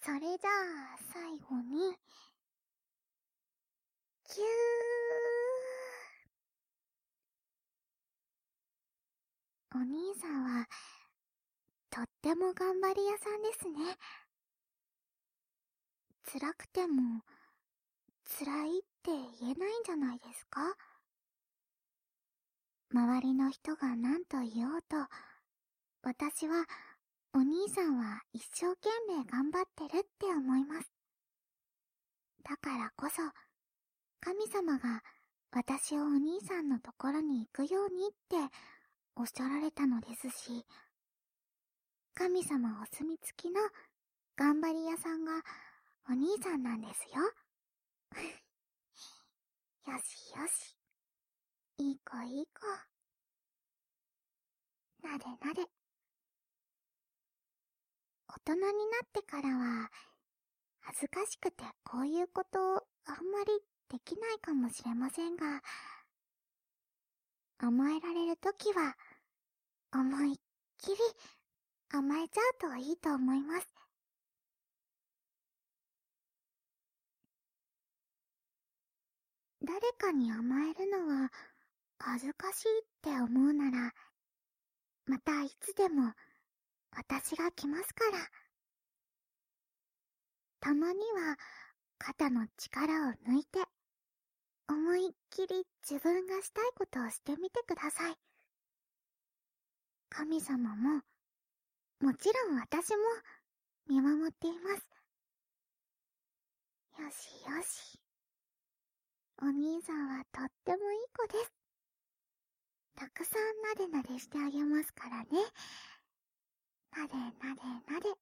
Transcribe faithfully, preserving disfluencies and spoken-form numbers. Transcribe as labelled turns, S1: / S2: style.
S1: それじゃあ最後にキュー。お兄さんはとっても頑張り屋さんですね。辛くても辛いって言えないんじゃないですか？周りの人が何と言おうと、私はお兄さんは一生懸命頑張ってるって思います。だからこそ神様が私をお兄さんのところに行くようにっておっしゃられたのですし、神様お墨付きの頑張り屋さんがお兄さんなんですよ。よしよし、いい子いい子。なでなで。大人になってからは恥ずかしくてこういうことあんまりできないかもしれませんが、甘えられるときは思いっきり甘えちゃうといいと思います。誰かに甘えるのは恥ずかしいって思うなら、またいつでも私が来ますから。たまには肩の力を抜いて、思いっきり自分がしたいことをしてみてください。神様も、もちろん私も見守っています。よしよし。お兄さんはとってもいい子です。たくさんなでなでしてあげますからね。なでなでなで。